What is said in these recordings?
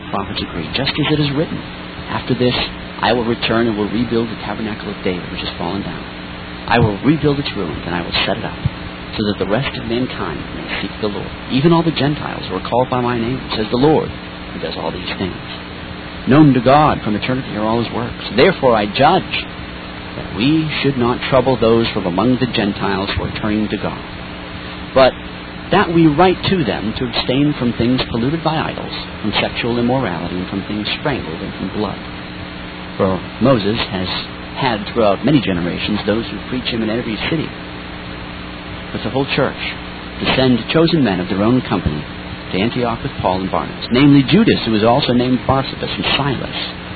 prophets agree, just as it is written, "After this, I will return and will rebuild the tabernacle of David, which has fallen down. I will rebuild its ruins, and I will set it up, so that the rest of mankind may seek the Lord, even all the Gentiles who are called by my name, says the Lord, who does all these things. Known to God from eternity are all his works. Therefore I judge that we should not trouble those from among the Gentiles who are turning to God, but that we write to them to abstain from things polluted by idols, from sexual immorality, and from things strangled, and from blood. For Moses has had throughout many generations those who preach him in every city, with the whole church, to send chosen men of their own company to Antioch with Paul and Barnabas, namely Judas, who is also named Barsabas, and Silas,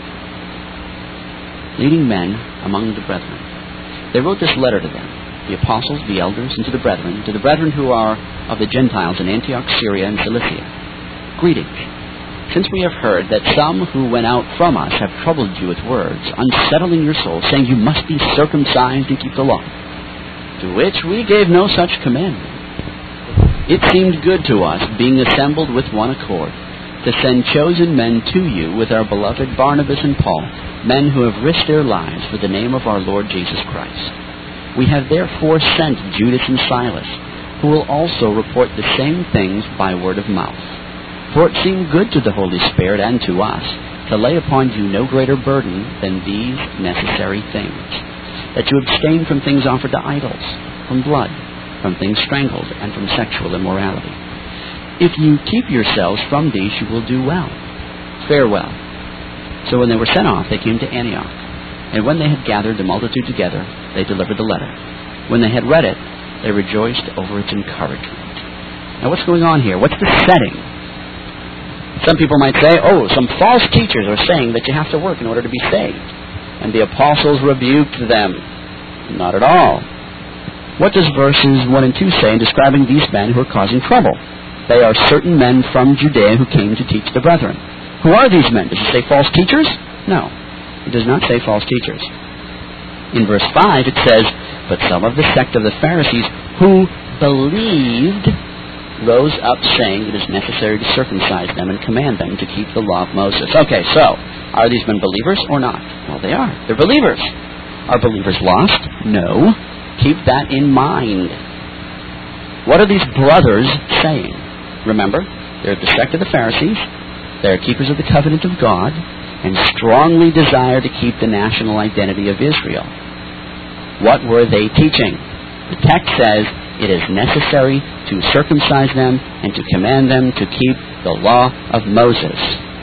leading men among the brethren. They wrote this letter to them, the apostles, the elders, and to the brethren who are of the Gentiles in Antioch, Syria, and Cilicia. Greetings. Since we have heard that some who went out from us have troubled you with words, unsettling your souls, saying you must be circumcised and keep the law, to which we gave no such commandment. It seemed good to us, being assembled with one accord, to send chosen men to you with our beloved Barnabas and Paul, men who have risked their lives for the name of our Lord Jesus Christ. We have therefore sent Judas and Silas, who will also report the same things by word of mouth. For it seemed good to the Holy Spirit and to us to lay upon you no greater burden than these necessary things, that you abstain from things offered to idols, from blood, from things strangled, and from sexual immorality. If you keep yourselves from these, you will do well. Farewell. So when they were sent off, they came to Antioch. And when they had gathered the multitude together, they delivered the letter. When they had read it, they rejoiced over its encouragement. Now what's going on here? What's the setting? Some people might say, some false teachers are saying that you have to work in order to be saved. And the apostles rebuked them. Not at all. What does verses 1 and 2 say in describing these men who are causing trouble? They are certain men from Judea who came to teach the brethren. Who are these men? Does it say false teachers? No. It does not say false teachers. In verse 5 it says, but some of the sect of the Pharisees who believed rose up, saying it is necessary to circumcise them and command them to keep the law of Moses. Okay, so, are these men believers or not? Well, they are. They're believers. Are believers lost? No. Keep that in mind. What are these brothers saying? Remember, they're the sect of the Pharisees. They're keepers of the covenant of God and strongly desire to keep the national identity of Israel. What were they teaching? The text says it is necessary to circumcise them and to command them to keep the law of Moses.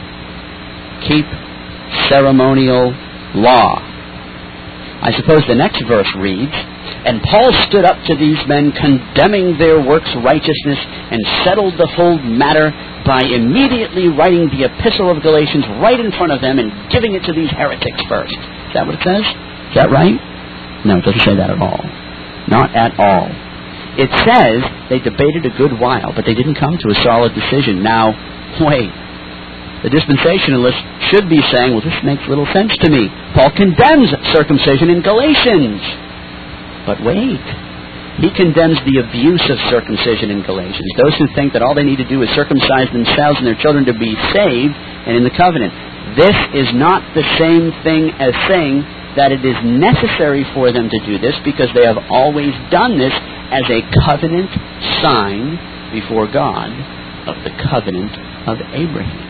Keep ceremonial law. I suppose the next verse reads, and Paul stood up to these men, condemning their works' righteousness, and settled the whole matter by immediately writing the epistle of Galatians right in front of them and giving it to these heretics first. Is that what it says? Is that right? No, it doesn't say that at all. Not at all. It says they debated a good while, but they didn't come to a solid decision. Now, wait. The dispensationalists should be saying, well, this makes little sense to me. Paul condemns circumcision in Galatians. But wait. He condemns the abuse of circumcision in Galatians. Those who think that all they need to do is circumcise themselves and their children to be saved and in the covenant. This is not the same thing as saying that it is necessary for them to do this, because they have always done this as a covenant sign before God of the covenant of Abraham.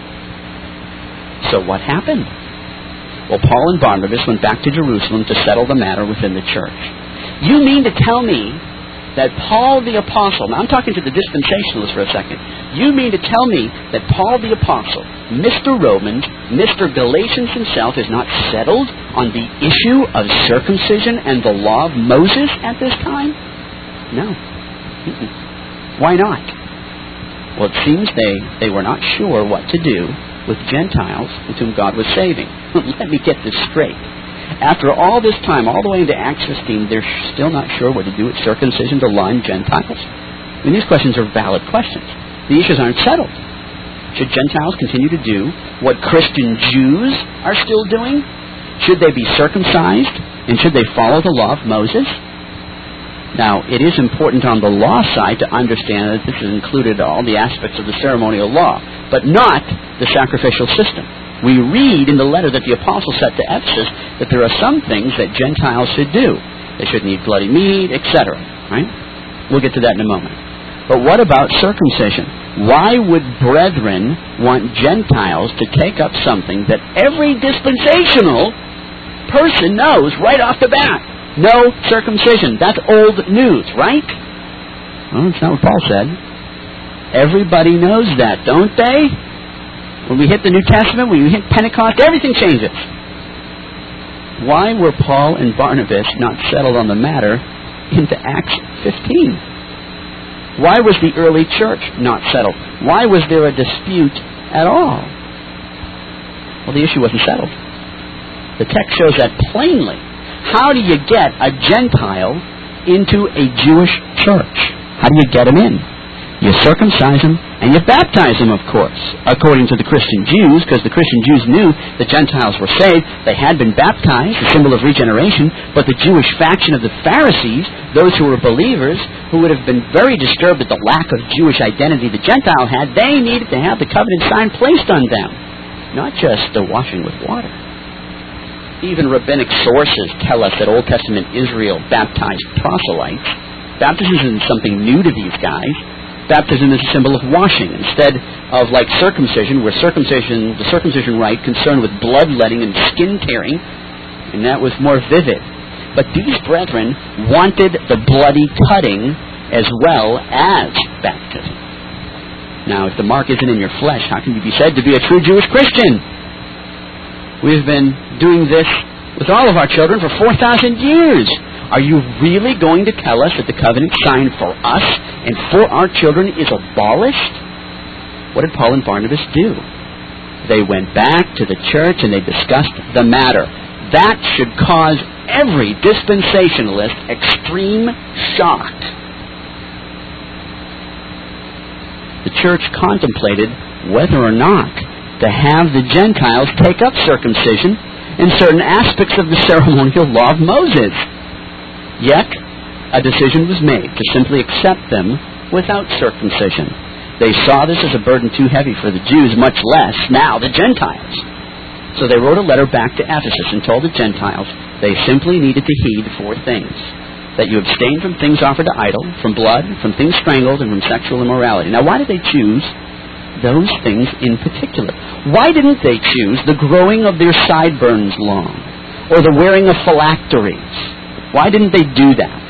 So what happened? Well, Paul and Barnabas went back to Jerusalem to settle the matter within the church. You mean to tell me that Paul the Apostle, now I'm talking to the dispensationalists for a second, you mean to tell me that Paul the Apostle, Mr. Romans, Mr. Galatians himself, is not settled on the issue of circumcision and the law of Moses at this time? No. Why not? Well, it seems they were not sure what to do with Gentiles with whom God was saving. Let me get this straight. After all this time, all the way into Acts 15, they're still not sure what to do with circumcision, the law, and Gentiles. I mean, these questions are valid questions. The issues aren't settled. Should Gentiles continue to do what Christian Jews are still doing? Should they be circumcised? And should they follow the law of Moses? Now, it is important on the law side to understand that this has included all the aspects of the ceremonial law. but not the sacrificial system. We read in the letter that the apostle sent to Ephesus that there are some things that Gentiles should do. They shouldn't eat bloody meat, etc. Right? We'll get to that in a moment. But what about circumcision? Why would brethren want Gentiles to take up something that every dispensational person knows right off the bat? No circumcision. That's old news, right? Well, that's not what Paul said. Everybody knows that, don't they? When we hit the New Testament, when we hit Pentecost, everything changes. Why were Paul and Barnabas not settled on the matter into Acts 15? Why was the early church not settled? Why was there a dispute at all? Well, the issue wasn't settled. The text shows that plainly. How do you get a Gentile into a Jewish church? How do you get him in? You circumcise them, and you baptize them, of course, according to the Christian Jews, because the Christian Jews knew the Gentiles were saved. They had been baptized, a symbol of regeneration, but the Jewish faction of the Pharisees, those who were believers, who would have been very disturbed at the lack of Jewish identity the Gentile had, they needed to have the covenant sign placed on them, not just the washing with water. Even rabbinic sources tell us that Old Testament Israel baptized proselytes. Baptism isn't something new to these guys. Baptism is a symbol of washing instead of like circumcision, where the circumcision rite concerned with bloodletting and skin tearing, and that was more vivid. But these brethren wanted the bloody cutting as well as baptism. Now, if the mark isn't in your flesh, how can you be said to be a true Jewish Christian? We've been doing this with all of our children for 4,000 years. Are you really going to tell us that the covenant sign for us and for our children is abolished? What did Paul and Barnabas do? They went back to the church and they discussed the matter. That should cause every dispensationalist extreme shock. The church contemplated whether or not to have the Gentiles take up circumcision and certain aspects of the ceremonial law of Moses. Yet, a decision was made to simply accept them without circumcision. They saw this as a burden too heavy for the Jews, much less now the Gentiles. So they wrote a letter back to Ephesus and told the Gentiles they simply needed to heed 4 things. That you abstain from things offered to idol, from blood, from things strangled, and from sexual immorality. Now, why did they choose those things in particular? Why didn't they choose the growing of their sideburns long, or the wearing of phylacteries? Why didn't they do that?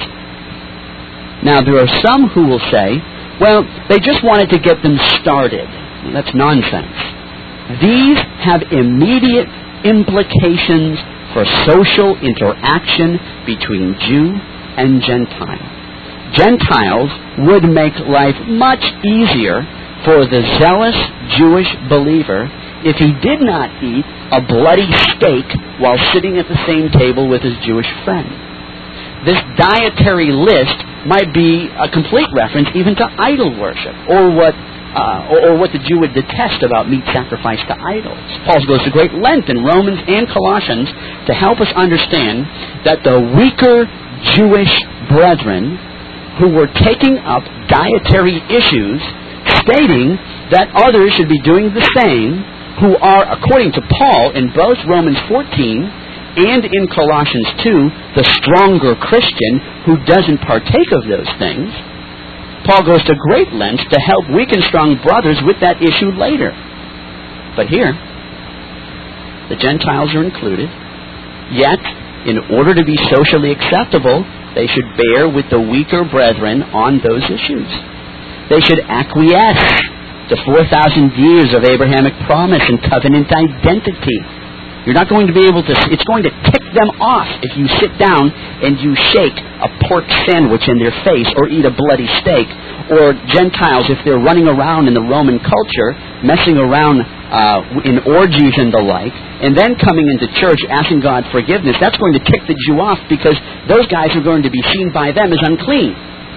Now, there are some who will say, well, they just wanted to get them started. Well, that's nonsense. These have immediate implications for social interaction between Jew and Gentile. Gentiles would make life much easier for the zealous Jewish believer if he did not eat a bloody steak while sitting at the same table with his Jewish friend. This dietary list might be a complete reference even to idol worship, or what the Jew would detest about meat sacrificed to idols. Paul goes to great length in Romans and Colossians to help us understand that the weaker Jewish brethren who were taking up dietary issues, stating that others should be doing the same, who are, according to Paul in both Romans 14 and in Colossians 2, the stronger Christian who doesn't partake of those things, Paul goes to great lengths to help weak and strong brothers with that issue later. But here, the Gentiles are included, yet, in order to be socially acceptable, they should bear with the weaker brethren on those issues. They should acquiesce to 4,000 years of Abrahamic promise and covenant identity. You're not going to be able to, it's going to tick them off if you sit down and you shake a pork sandwich in their face or eat a bloody steak. Or Gentiles, if they're running around in the Roman culture, messing around in orgies and the like, and then coming into church asking God forgiveness, that's going to tick the Jew off because those guys are going to be seen by them as unclean.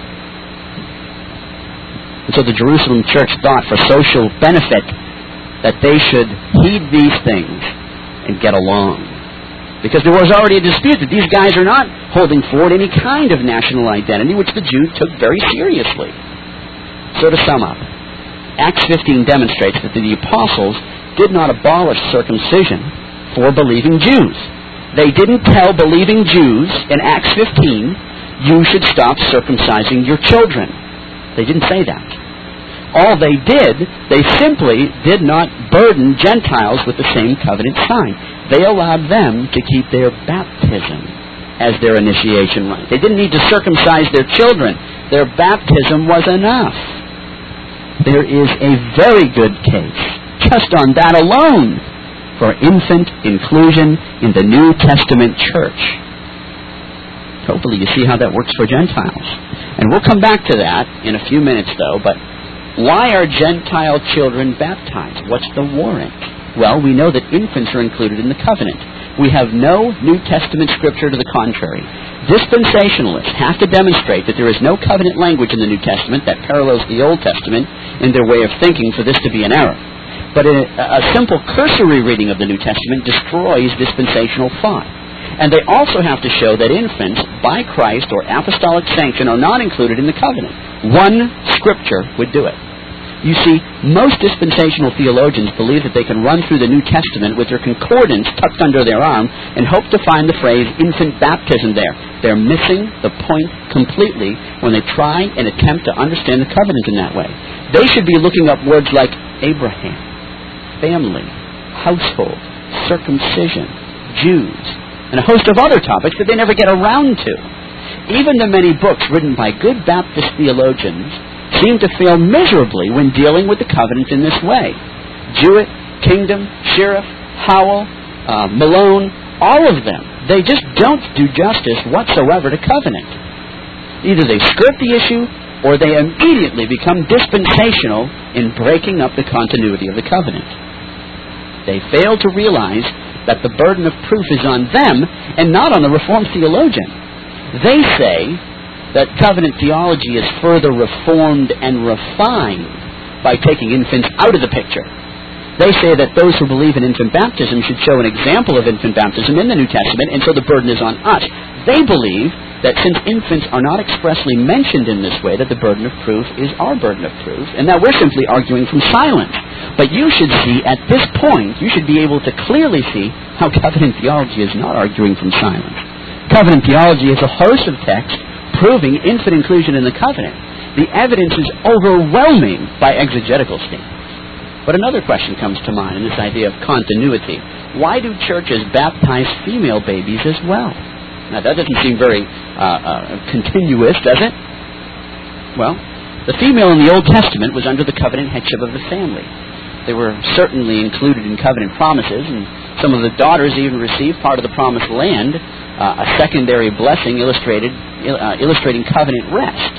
And so the Jerusalem church thought for social benefit that they should heed these things and get along. Because there was already a dispute that these guys are not holding forward any kind of national identity, which the Jews took very seriously. So to sum up, Acts 15 demonstrates that the apostles did not abolish circumcision for believing Jews. They didn't tell believing Jews in Acts 15, you should stop circumcising your children. They didn't say that. All they did, they simply did not burden Gentiles with the same covenant sign. They allowed them to keep their baptism as their initiation rite. They didn't need to circumcise their children. Their baptism was enough. There is a very good case, just on that alone, for infant inclusion in the New Testament church. Hopefully you see how that works for Gentiles. And we'll come back to that in a few minutes, though. But why are Gentile children baptized? What's the warrant? Well, we know that infants are included in the covenant. We have no New Testament scripture to the contrary. Dispensationalists have to demonstrate that there is no covenant language in the New Testament that parallels the Old Testament in their way of thinking for this to be an error. But a simple cursory reading of the New Testament destroys dispensational thought. And they also have to show that infants, by Christ or apostolic sanction, are not included in the covenant. One scripture would do it. You see, most dispensational theologians believe that they can run through the New Testament with their concordance tucked under their arm and hope to find the phrase infant baptism there. They're missing the point completely when they try and attempt to understand the covenant in that way. They should be looking up words like Abraham, family, household, circumcision, Jews, and a host of other topics that they never get around to. Even the many books written by good Baptist theologians seem to fail miserably when dealing with the covenant in this way. Jewett, Kingdom, Sheriff, Howell, Malone, all of them, they just don't do justice whatsoever to covenant. Either they skirt the issue or they immediately become dispensational in breaking up the continuity of the covenant. They fail to realize that the burden of proof is on them and not on the Reformed theologian. They say that covenant theology is further reformed and refined by taking infants out of the picture. They say that those who believe in infant baptism should show an example of infant baptism in the New Testament, and so the burden is on us. They believe that since infants are not expressly mentioned in this way, that the burden of proof is our burden of proof, and that we're simply arguing from silence. But you should see, at this point, you should be able to clearly see how covenant theology is not arguing from silence. Covenant theology is a host of texts proving infant inclusion in the covenant. The evidence is overwhelming by exegetical standards. But another question comes to mind in this idea of continuity. Why do churches baptize female babies as well? Now, that doesn't seem very continuous, does it? Well, the female in the Old Testament was under the covenant headship of the family. They were certainly included in covenant promises, and some of the daughters even received part of the promised land, a secondary blessing illustrating covenant rest.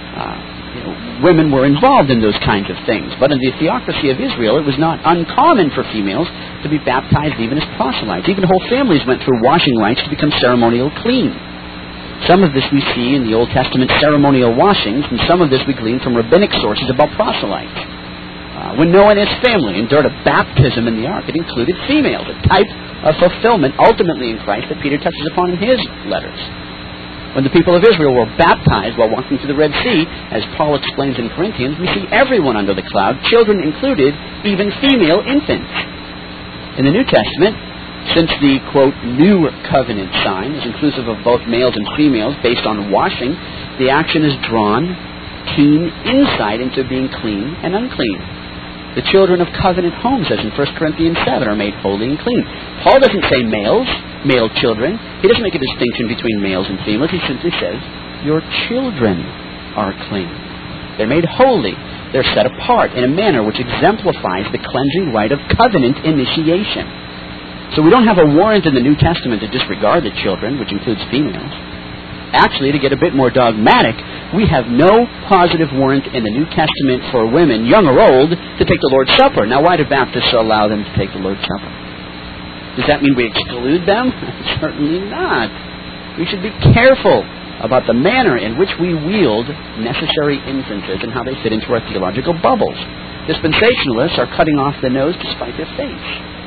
Women were involved in those kinds of things. But in the theocracy of Israel, it was not uncommon for females to be baptized even as proselytes. Even whole families went through washing rites to become ceremonial clean. Some of this we see in the Old Testament ceremonial washings, and some of this we glean from rabbinic sources about proselytes. When Noah and his family endured a baptism in the ark, it included females, a type of fulfillment ultimately in Christ that Peter touches upon in his letters. When the people of Israel were baptized while walking through the Red Sea, as Paul explains in Corinthians, we see everyone under the cloud, children included, even female infants. In the New Testament, since the, quote, new covenant sign is inclusive of both males and females based on washing, the action is drawn keen insight into being clean and unclean. The children of covenant homes, as in 1 Corinthians 7, are made holy and clean. Paul doesn't say males, male children. He doesn't make a distinction between males and females. He simply says, your children are clean. They're made holy. They're set apart in a manner which exemplifies the cleansing rite of covenant initiation. So we don't have a warrant in the New Testament to disregard the children, which includes females. Actually, to get a bit more dogmatic, we have no positive warrant in the New Testament for women, young or old, to take the Lord's Supper. Now, why do Baptists allow them to take the Lord's Supper? Does that mean we exclude them? Certainly not. We should be careful about the manner in which we wield necessary instances and how they fit into our theological bubbles. Dispensationalists are cutting off the nose to spite their face.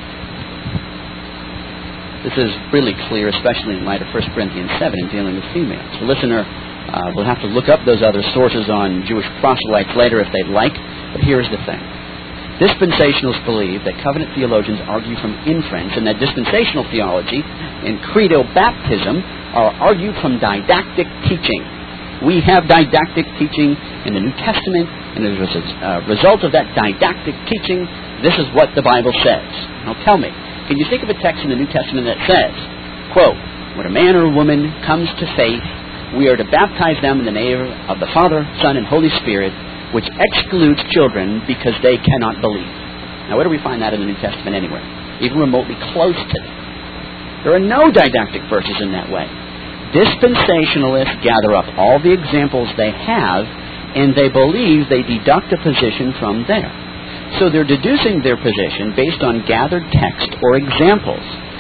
This is really clear, especially in light of 1 Corinthians 7 in dealing with females. The listener will have to look up those other sources on Jewish proselytes later if they'd like. But here's the thing. Dispensationalists believe that covenant theologians argue from inference, and that dispensational theology and credo baptism are argued from didactic teaching. We have didactic teaching in the New Testament, and as a result of that didactic teaching, this is what the Bible says. Now tell me, can you think of a text in the New Testament that says, quote, when a man or a woman comes to faith, we are to baptize them in the name of the Father, Son, and Holy Spirit, which excludes children because they cannot believe. Now, where do we find that in the New Testament anywhere? Even remotely close to it. There are no didactic verses in that way. Dispensationalists gather up all the examples they have, and they believe they deduct a position from there. So they're deducing their position based on gathered text or examples.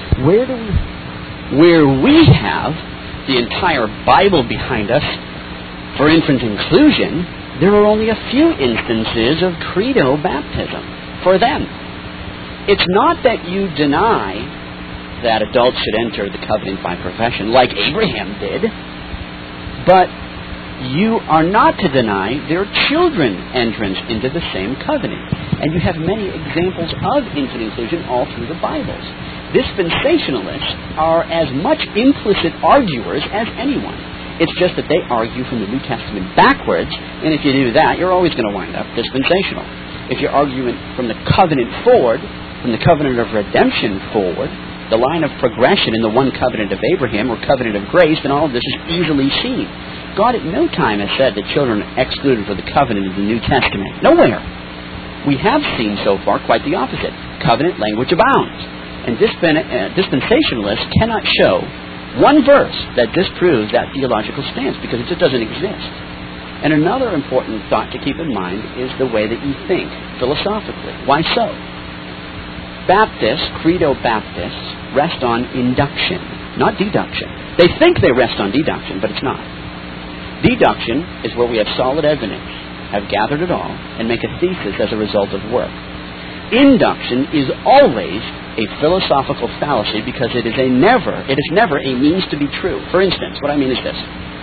Where we have the entire Bible behind us for infant inclusion, there are only a few instances of credo baptism for them. It's not that you deny that adults should enter the covenant by profession like Abraham did, but you are not to deny their children's entrance into the same covenant. And you have many examples of infant inclusion all through the Bibles. Dispensationalists are as much implicit arguers as anyone. It's just that they argue from the New Testament backwards, and if you do that, you're always going to wind up dispensational. If you're arguing from the covenant forward, from the covenant of redemption forward, the line of progression in the one covenant of Abraham or covenant of grace, then all of this is easily seen. God at no time has said that children are excluded from the covenant of the New Testament. Nowhere. We have seen so far quite the opposite. Covenant language abounds. And dispensationalists cannot show one verse that disproves that theological stance, because it just doesn't exist. And another important thought to keep in mind is the way that you think philosophically. Why so? Baptists, credo Baptists, rest on induction, not deduction. They think they rest on deduction, but it's not. Deduction is where we have solid evidence, have gathered it all, and make a thesis as a result of work. Induction is always a philosophical fallacy because it is never a means to be true. For instance, what I mean is this.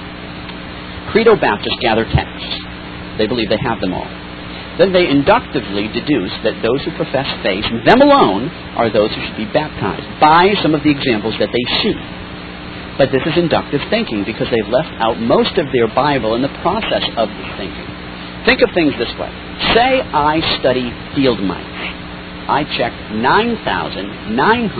Credo Baptists gather texts. They believe they have them all. Then they inductively deduce that those who profess faith, them alone, are those who should be baptized by some of the examples that they see. But this is inductive thinking because they've left out most of their Bible in the process of this thinking. Think of things this way. Say I study field mice. I checked 9,999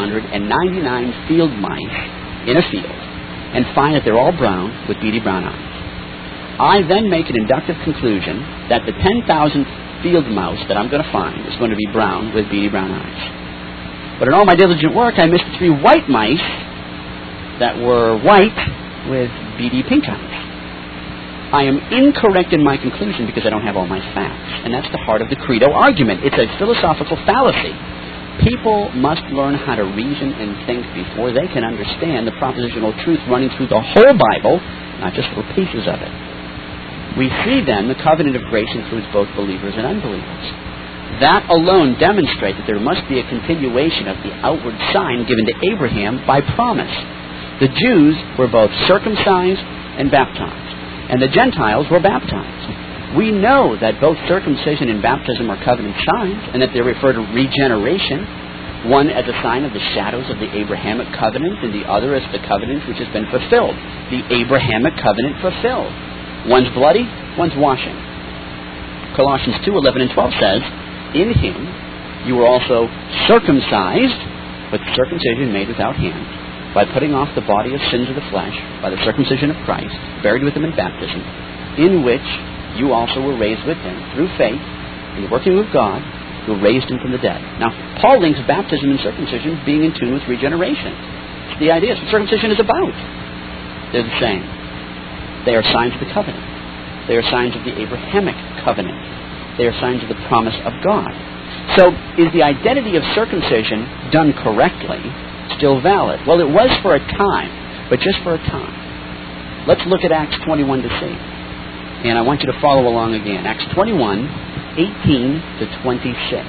field mice in a field and find that they're all brown with beady brown eyes. I then make an inductive conclusion that the 10,000 field mouse that I'm going to find is going to be brown with beady brown eyes. But in all my diligent work, I missed 3 white mice that were white with beady pink eyes. I am incorrect in my conclusion because I don't have all my facts. And that's the heart of the credo argument. It's a philosophical fallacy. People must learn how to reason and think before they can understand the propositional truth running through the whole Bible, not just little pieces of it. We see then the covenant of grace includes both believers and unbelievers. That alone demonstrates that there must be a continuation of the outward sign given to Abraham by promise. The Jews were both circumcised and baptized, and the Gentiles were baptized. We know that both circumcision and baptism are covenant signs, and that they refer to regeneration, one as a sign of the shadows of the Abrahamic covenant, and the other as the covenant which has been fulfilled. The Abrahamic covenant fulfilled. One's bloody, one's washing. Colossians 2:11 and 12 says, in him you were also circumcised, with circumcision made without hands, by putting off the body of sins of the flesh, by the circumcision of Christ, buried with him in baptism, in which you also were raised with him through faith in the working of God, who raised him from the dead. Now, Paul links baptism and circumcision being in tune with regeneration. It's the idea. It's what circumcision is about. They're the same. They are signs of the covenant. They are signs of the Abrahamic covenant. They are signs of the promise of God. So, is the identity of circumcision done correctly still valid? Well, it was for a time, but just for a time. Let's look at Acts 21 to see. And I want you to follow along again. Acts 21, 18 to 26.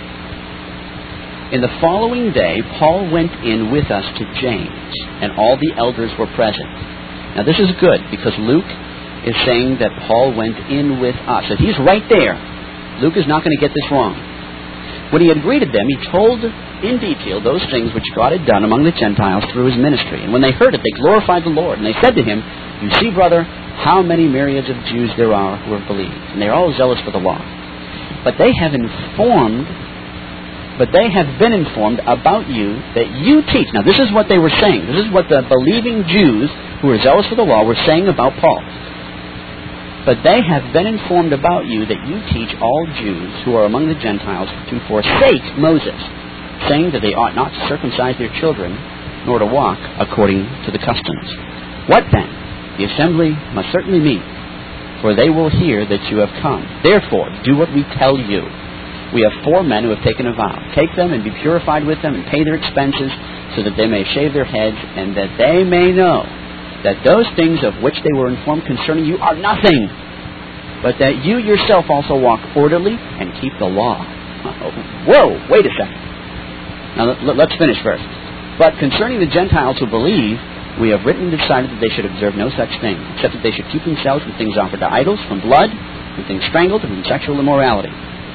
In the following day, Paul went in with us to James, and all the elders were present. Now, this is good, because Luke is saying that Paul went in with us. And he's right there. Luke is not going to get this wrong. When he had greeted them, he told in detail those things which God had done among the Gentiles through his ministry. And when they heard it, they glorified the Lord. And they said to him, "You see, brother, how many myriads of Jews there are who have believed, and they are all zealous for the law. But they have been informed about you that you teach." Now, this is what they were saying. This is what the believing Jews who were zealous for the law were saying about Paul. "But they have been informed about you that you teach all Jews who are among the Gentiles to forsake Moses, saying that they ought not to circumcise their children, nor to walk according to the customs. What then? The assembly must certainly meet, for they will hear that you have come. Therefore, do what we tell you. We have 4 men who have taken a vow. Take them and be purified with them and pay their expenses, so that they may shave their heads, and that they may know that those things of which they were informed concerning you are nothing, but that you yourself also walk orderly and keep the law." Whoa, wait a second. Now let's finish first. "But concerning the Gentiles who believe, we have written and decided that they should observe no such thing, except that they should keep themselves from things offered to idols, from blood, from things strangled, and from sexual immorality."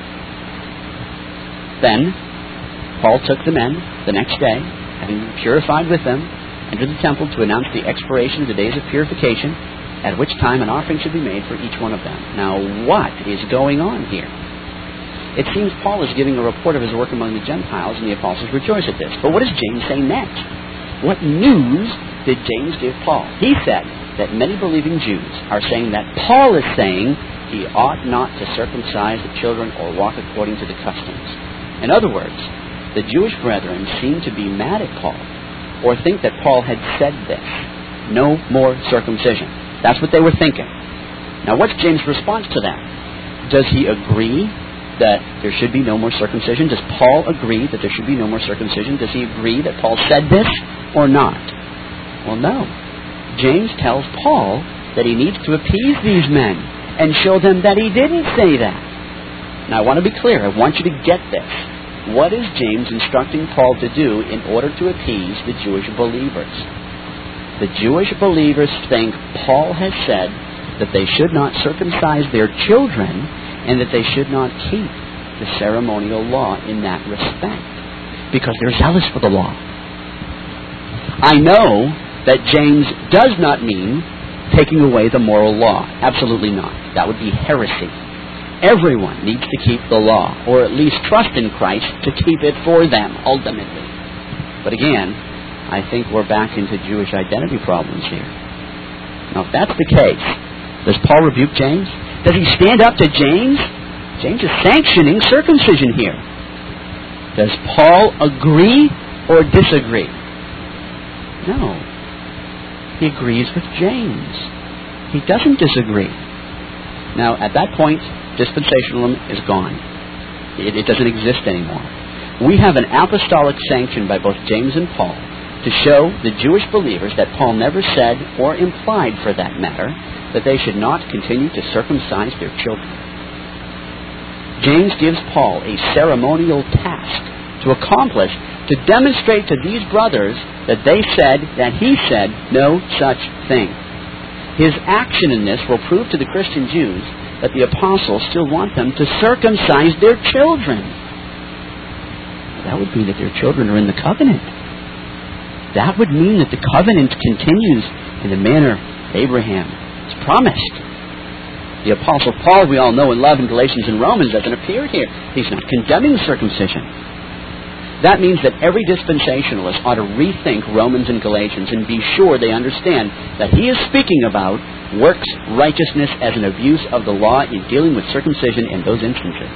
Then Paul took the men the next day, having been purified with them, entered the temple to announce the expiration of the days of purification, at which time an offering should be made for each one of them. Now, what is going on here? It seems Paul is giving a report of his work among the Gentiles, and the apostles rejoice at this. But what does James say next? What news did James give Paul? He said that many believing Jews are saying that Paul is saying he ought not to circumcise the children or walk according to the customs. In other words, the Jewish brethren seem to be mad at Paul, or think that Paul had said this: no more circumcision. That's what they were thinking. Now, what's James' response to that? Does he agree that there should be no more circumcision? Does Paul agree that there should be no more circumcision? Does he agree that Paul said this or not? Well, no. James tells Paul that he needs to appease these men and show them that he didn't say that. Now, I want to be clear. I want you to get this. What is James instructing Paul to do in order to appease the Jewish believers? The Jewish believers think Paul has said that they should not circumcise their children and that they should not keep the ceremonial law in that respect, because they're zealous for the law. I know that James does not mean taking away the moral law. Absolutely not. That would be heresy. Everyone needs to keep the law, or at least trust in Christ to keep it for them, ultimately. But again, I think we're back into Jewish identity problems here. Now, if that's the case, does Paul rebuke James? Does he stand up to James? James is sanctioning circumcision here. Does Paul agree or disagree? No. He agrees with James. He doesn't disagree. Now, at that point, dispensationalism is gone. It doesn't exist anymore. We have an apostolic sanction by both James and Paul to show the Jewish believers that Paul never said, or implied for that matter, that they should not continue to circumcise their children. James gives Paul a ceremonial task to accomplish, to demonstrate to these brothers that he said no such thing. His action in this will prove to the Christian Jews that the apostles still want them to circumcise their children. That would mean that their children are in the covenant. That would mean that the covenant continues in the manner Abraham has promised. The Apostle Paul, we all know and love in Galatians and Romans, doesn't appear here. He's not condemning circumcision. That means that every dispensationalist ought to rethink Romans and Galatians and be sure they understand that he is speaking about works righteousness as an abuse of the law in dealing with circumcision in those instances.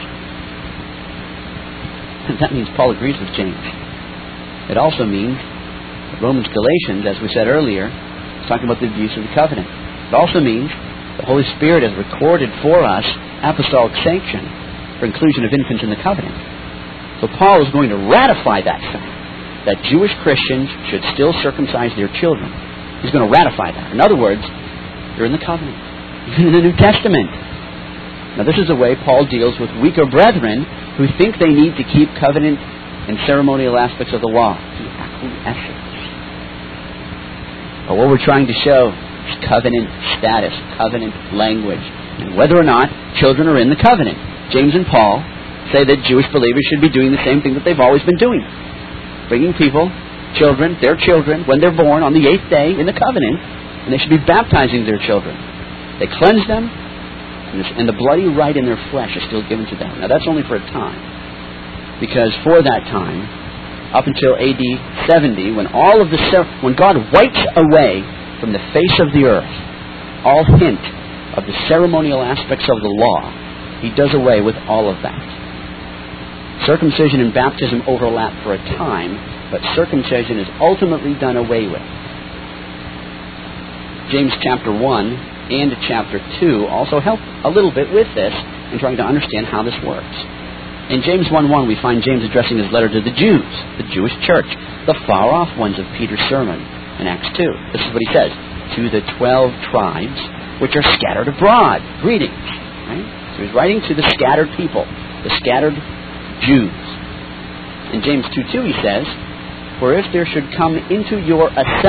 And that means Paul agrees with James. It also means that Romans, Galatians, as we said earlier, is talking about the abuse of the covenant. It also means the Holy Spirit has recorded for us apostolic sanction for inclusion of infants in the covenant. So Paul is going to ratify that fact, that Jewish Christians should still circumcise their children. He's going to ratify that. In other words, they're in the covenant, even in the New Testament. Now, this is the way Paul deals with weaker brethren who think they need to keep covenant and ceremonial aspects of the law. He acquiesces. But what we're trying to show is covenant status, covenant language, and whether or not children are in the covenant. James and Paul say that Jewish believers should be doing the same thing that they've always been doing. Bringing people, their children, when they're born on the 8th day in the covenant, and they should be baptizing their children. They cleanse them, and the bloody right in their flesh is still given to them. Now that's only for a time. Because for that time, up until AD 70, when God wipes away from the face of the earth all hint of the ceremonial aspects of the law, He does away with all of that. Circumcision and baptism overlap for a time, but circumcision is ultimately done away with. James chapter 1 and chapter 2 also help a little bit with this in trying to understand how this works. In James 1:1, we find James addressing his letter to the Jews, the Jewish church, the far-off ones of Peter's sermon in Acts 2. This is what he says: to the 12 tribes which are scattered abroad, greetings. Right? So he's writing to the scattered people, the scattered Jews. In James 2:2 he says, for if there should come into your assembly, ...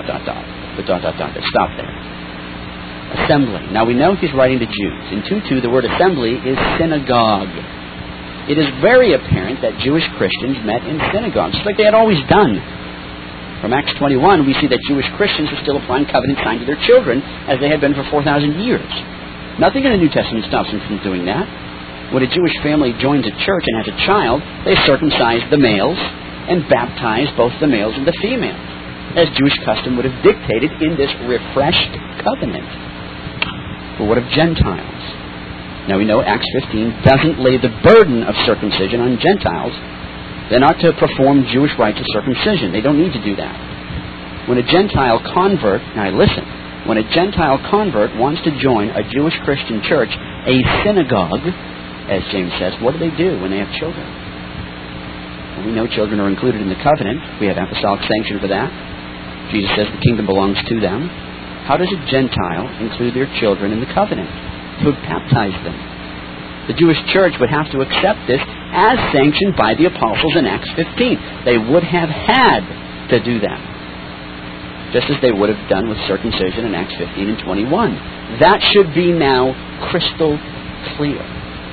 Stop there. Assembly. Now we know he's writing to Jews. In 2:2 the word assembly is synagogue. It is very apparent that Jewish Christians met in synagogues, just like they had always done. From Acts 21 we see that Jewish Christians are still applying covenant signs to their children as they had been for 4,000 years. Nothing in the New Testament stops them from doing that. When a Jewish family joins a church and has a child, they circumcise the males and baptize both the males and the females, as Jewish custom would have dictated in this refreshed covenant. But what of Gentiles? Now we know Acts 15 doesn't lay the burden of circumcision on Gentiles. They're not to perform Jewish rites of circumcision. They don't need to do that. When a Gentile convert, now listen, when a Gentile convert wants to join a Jewish Christian church, a synagogue, as James says, what do when they have children? Well, we know children are included in the covenant. We have apostolic sanction for that. Jesus says the kingdom belongs to them. How does a Gentile include their children in the covenant? To baptize them. The Jewish church would have to accept this as sanctioned by the apostles in Acts 15. They would have had to do that, just as they would have done with circumcision in Acts 15 and 21. That should be now crystal clear.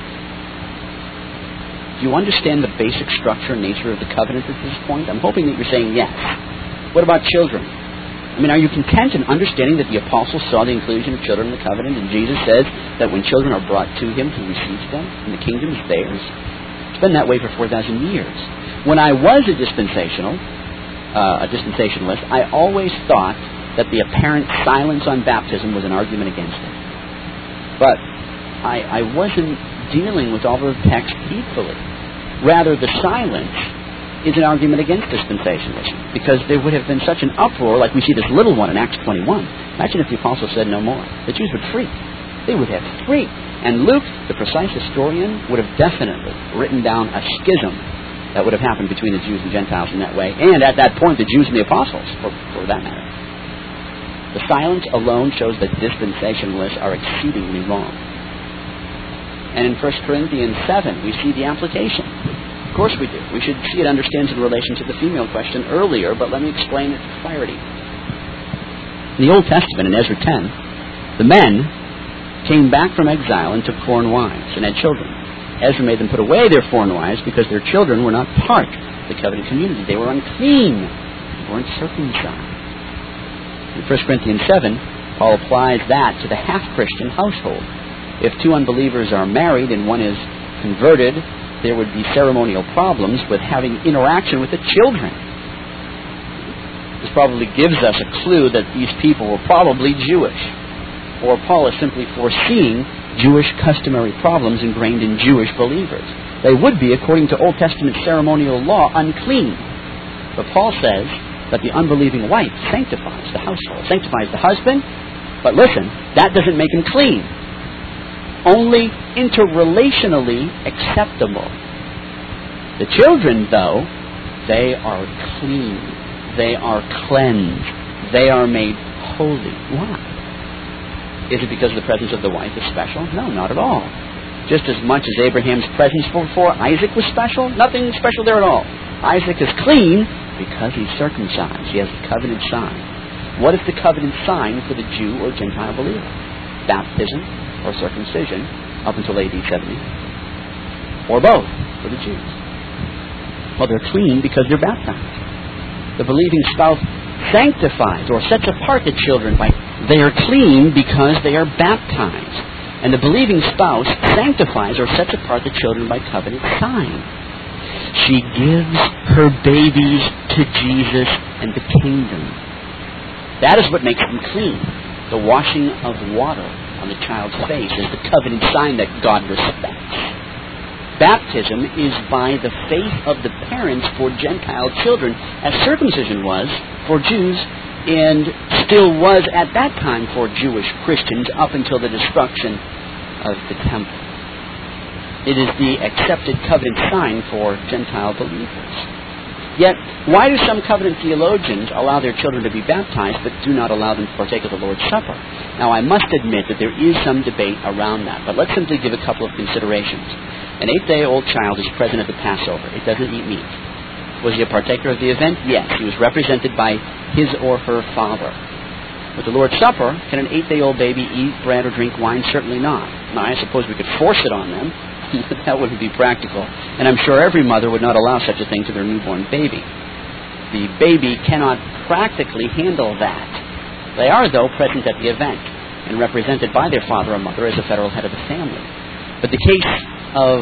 Do you understand the basic structure and nature of the covenant at this point? I'm hoping that you're saying yes. What about children? I mean, are you content in understanding that the apostles saw the inclusion of children in the covenant, and Jesus says that when children are brought to him, he receives them, and the kingdom is theirs? It's been that way for 4,000 years. When I was a dispensationalist, I always thought that the apparent silence on baptism was an argument against it. But I wasn't dealing with all the text heedfully. Rather, the silence is an argument against dispensationalism, because there would have been such an uproar, like we see this little one in Acts 21. Imagine if the apostles said no more. The Jews would freak. They would have freaked. And Luke, the precise historian, would have definitely written down a schism that would have happened between the Jews and Gentiles in that way, and at that point the Jews and the apostles, for that matter. The silence alone shows that dispensationalists are exceedingly wrong. And in 1 Corinthians 7, we see the application. Of course we do. We should see it understands in relation to the female question earlier, but let me explain it with clarity. In the Old Testament, in Ezra 10, the men came back from exile and took foreign wives and had children. Ezra made them put away their foreign wives because their children were not part of the covenant community. They were unclean. They weren't circumcised. In 1 Corinthians 7, Paul applies that to the half-Christian household. If two unbelievers are married and one is converted, there would be ceremonial problems with having interaction with the children. This probably gives us a clue that these people were probably Jewish. Or Paul is simply foreseeing Jewish customary problems ingrained in Jewish believers. They would be, according to Old Testament ceremonial law, unclean. But Paul says that the unbelieving wife sanctifies the household, sanctifies the husband. But listen, that doesn't make him clean. Only interrelationally acceptable. The children, though, they are clean. They are cleansed. They are made holy. Why? Is it because the presence of the wife is special? No, not at all. Just as much as Abraham's presence before Isaac was special, nothing special there at all. Isaac is clean because he's circumcised. He has the covenant sign. What is the covenant sign for the Jew or Gentile believer? Baptism or circumcision up until AD 70. or both for the Jews? Well, they're clean because they're baptized. The believing spouse sanctifies or sets apart the children by they are clean because they are baptized. And the believing spouse sanctifies or sets apart the children by covenant sign. She gives her babies to Jesus and the kingdom. That is what makes them clean. The washing of water on the child's face is the covenant sign that God respects. Baptism is by the faith of the parents for Gentile children, as circumcision was for Jews and still was at that time for Jewish Christians up until the destruction of the temple. It is the accepted covenant sign for Gentile believers. Yet, why do some covenant theologians allow their children to be baptized but do not allow them to partake of the Lord's Supper? Now, I must admit that there is some debate around that, but let's simply give a couple of considerations. An 8-day-old child is present at the Passover. It doesn't eat meat. Was he a partaker of the event? Yes. He was represented by his or her father. With the Lord's Supper, can an 8-day-old baby eat bread or drink wine? Certainly not. Now, I suppose we could force it on them. That wouldn't be practical. And I'm sure every mother would not allow such a thing to their newborn baby. The baby cannot practically handle that. They are, though, present at the event and represented by their father or mother as the federal head of the family. But the case of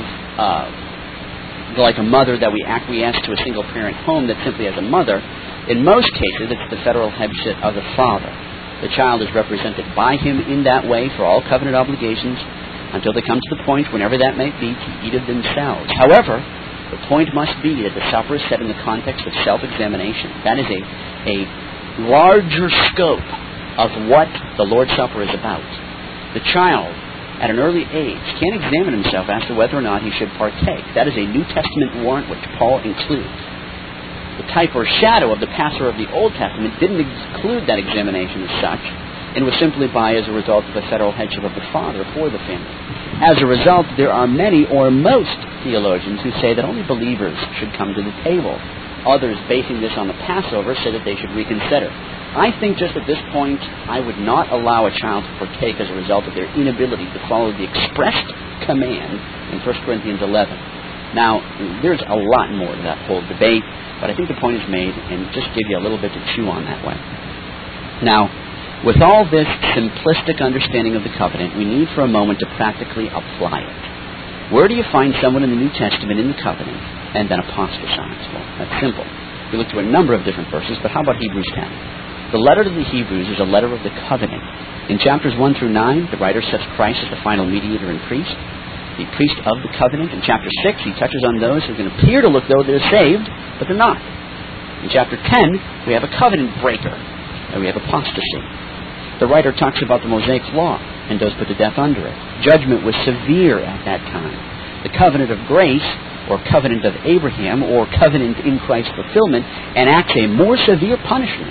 like a mother that we acquiesce to a single-parent home that simply has a mother, in most cases it's the federal headship of the father. The child is represented by him in that way for all covenant obligations until they come to the point, whenever that may be, to eat of themselves. However, the point must be that the supper is set in the context of self-examination. That is a larger scope of what the Lord's Supper is about. The child, at an early age, can examine himself as to whether or not he should partake. That is a New Testament warrant which Paul includes. The type or shadow of the Passover of the Old Testament didn't include that examination as such, and was simply as a result of the federal headship of the father for the family. As a result, there are many or most theologians who say that only believers should come to the table. Others, basing this on the Passover, say that they should reconsider. I think just at this point, I would not allow a child to partake as a result of their inability to follow the expressed command in 1 Corinthians 11. Now, there's a lot more to that whole debate, but I think the point is made, and just give you a little bit to chew on that way. Now, with all this simplistic understanding of the covenant, we need for a moment to practically apply it. Where do you find someone in the New Testament in the covenant and then apostatize? Well, that's simple. We look to a number of different verses, but how about Hebrews 10? The letter to the Hebrews is a letter of the covenant. In chapters 1 through 9, the writer sets Christ as the final mediator and priest, the priest of the covenant. In chapter 6, he touches on those who can appear to look though they're saved, but they're not. In chapter 10, we have a covenant breaker, and we have apostasy. The writer talks about the Mosaic law and does put to death under it. Judgment was severe at that time. The covenant of grace, or covenant of Abraham, or covenant in Christ's fulfillment, enacts a more severe punishment.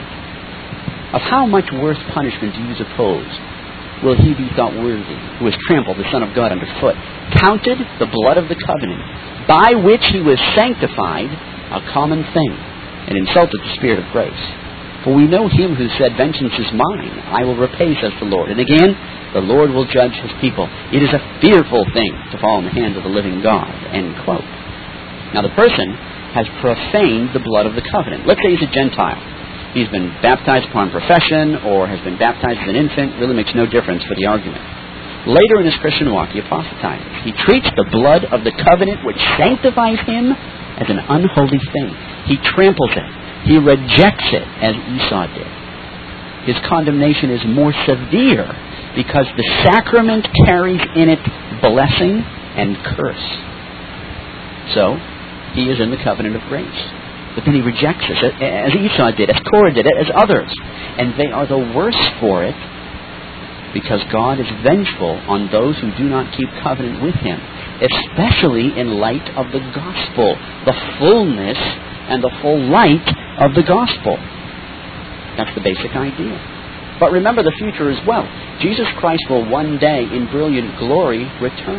Of how much worse punishment do you suppose will he be thought worthy who has trampled the Son of God underfoot, counted the blood of the covenant, by which he was sanctified, a common thing, and insulted the Spirit of grace? For we know him who said, "Vengeance is mine, I will repay," says the Lord. And again, the Lord will judge his people. It is a fearful thing to fall in the hands of the living God. End quote. Now the person has profaned the blood of the covenant. Let's say he's a Gentile. He's been baptized upon profession or has been baptized as an infant. Really makes no difference for the argument. Later in his Christian walk, he apostatizes. He treats the blood of the covenant which sanctifies him as an unholy thing. He tramples it. He rejects it as Esau did. His condemnation is more severe because the sacrament carries in it blessing and curse. So, he is in the covenant of grace. But then he rejects it, as Esau did, as Korah did it, as others. And they are the worse for it because God is vengeful on those who do not keep covenant with him, especially in light of the gospel, the fullness and the full light of the gospel. That's the basic idea. But remember the future as well. Jesus Christ will one day, in brilliant glory, return.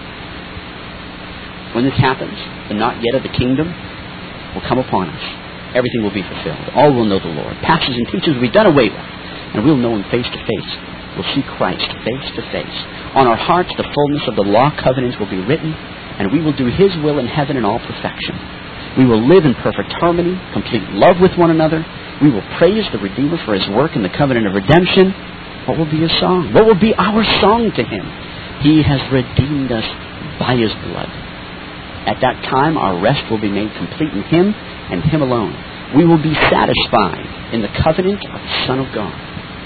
When this happens, the not yet of the kingdom will come upon us. Everything will be fulfilled. All will know the Lord. Pastors and teachers will be done away with, and we'll know him face to face. We'll see Christ face to face. On our hearts, the fullness of the law covenants will be written, and we will do His will in heaven in all perfection. We will live in perfect harmony, complete love with one another. We will praise the Redeemer for His work in the covenant of redemption. What will be His song? What will be our song to Him? He has redeemed us by His blood. At that time, our rest will be made complete in Him and Him alone. We will be satisfied in the covenant of the Son of God.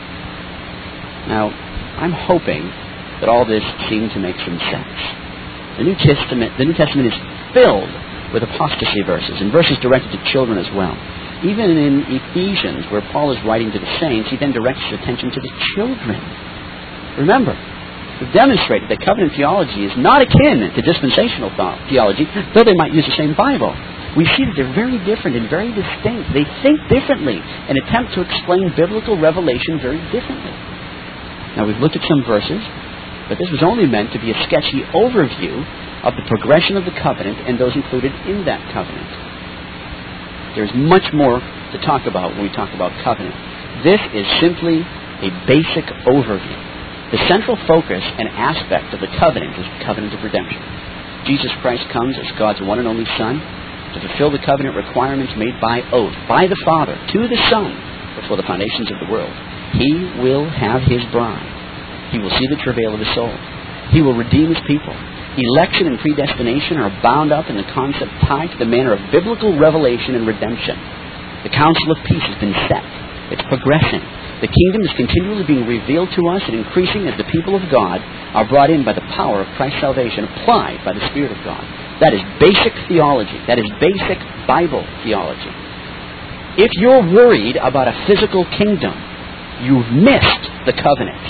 Now, I'm hoping that all this seemed to make some sense. The New Testament is filled with apostasy verses, and verses directed to children as well. Even in Ephesians, where Paul is writing to the saints, he then directs his attention to the children. Remember, we've demonstrated that covenant theology is not akin to dispensational theology, though they might use the same Bible. We see that they're very different and very distinct. They think differently and attempt to explain biblical revelation very differently. Now, we've looked at some verses, but this was only meant to be a sketchy overview of the progression of the covenant and those included in that covenant. There's much more to talk about when we talk about covenant. This is simply a basic overview. The central focus and aspect of the covenant is the covenant of redemption. Jesus Christ comes as God's one and only Son to fulfill the covenant requirements made by oath, by the Father, to the Son, before the foundations of the world. He will have His bride. He will see the travail of His soul. He will redeem His people. Election and predestination are bound up in the concept tied to the manner of biblical revelation and redemption. The counsel of peace has been set. It's progressing. The kingdom is continually being revealed to us and increasing as the people of God are brought in by the power of Christ's salvation, applied by the Spirit of God. That is basic theology. That is basic Bible theology. If you're worried about a physical kingdom, you've missed the covenant.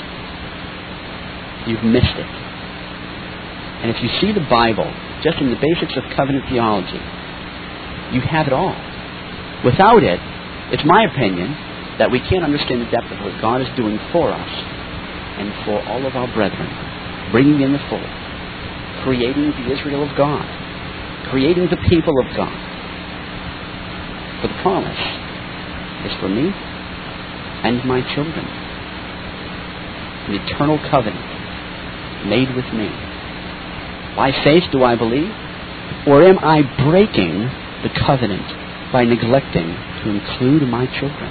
You've missed it. And if you see the Bible just in the basics of covenant theology, you have it all. Without it, it's my opinion that we can't understand the depth of what God is doing for us and for all of our brethren, bringing in the fold, creating the Israel of God, creating the people of God. For the promise is for me and my children. An eternal covenant made with me. By faith do I believe? Or am I breaking the covenant by neglecting to include my children?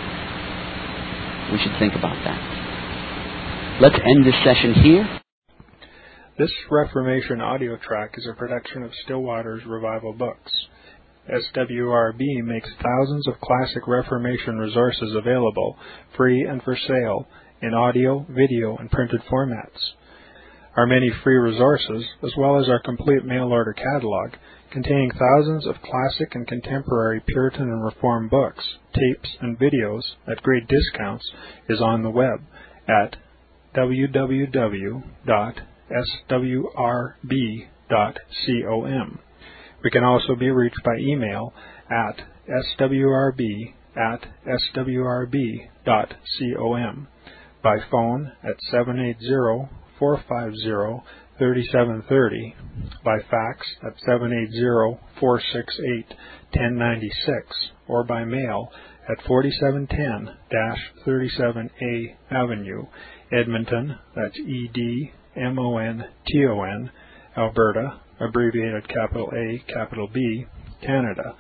We should think about that. Let's end this session here. This Reformation audio track is a production of Stillwater's Revival Books. SWRB makes thousands of classic Reformation resources available, free and for sale, in audio, video, and printed formats. Our many free resources, as well as our complete mail-order catalog, containing thousands of classic and contemporary Puritan and Reformed books, tapes, and videos at great discounts, is on the web at www.swrb.com. We can also be reached by email at swrb@swrb.com, by phone at 780-450-3730, by fax at 780-468-1096, or by mail at 4710-37A Avenue, Edmonton, that's Edmonton, Alberta, abbreviated capital A, capital B, Canada,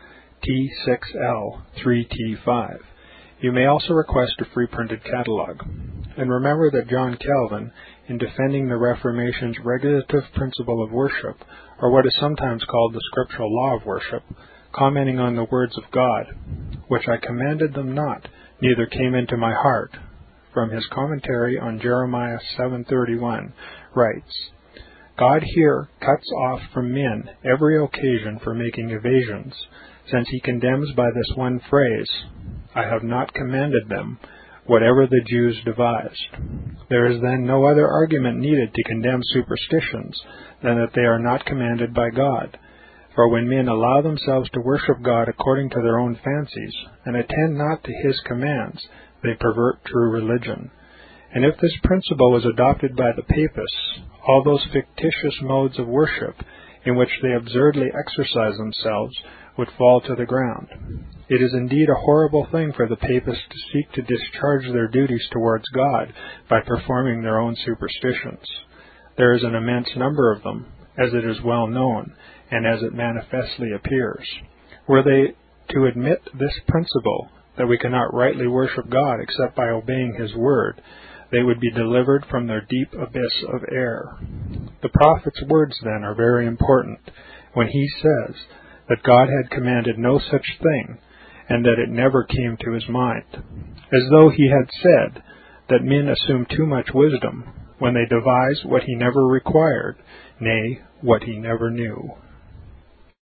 T6L3T5. You may also request a free printed catalog. And remember that John Calvin, in defending the Reformation's regulative principle of worship, or what is sometimes called the scriptural law of worship, commenting on the words of God, which I commanded them not, neither came into my heart, from his commentary on Jeremiah 7:31, writes, God here cuts off from men every occasion for making evasions, since he condemns by this one phrase, I have not commanded them, whatever the Jews devised. There is then no other argument needed to condemn superstitions than that they are not commanded by God. For when men allow themselves to worship God according to their own fancies, and attend not to his commands, they pervert true religion. And if this principle was adopted by the Papists, all those fictitious modes of worship in which they absurdly exercise themselves would fall to the ground. It is indeed a horrible thing for the Papists to seek to discharge their duties towards God by performing their own superstitions. There is an immense number of them, as it is well known, and as it manifestly appears. Were they to admit this principle, that we cannot rightly worship God except by obeying His word, they would be delivered from their deep abyss of error. The prophet's words, then, are very important when he says that God had commanded no such thing, and that it never came to his mind, as though he had said that men assume too much wisdom when they devise what he never required, nay, what he never knew.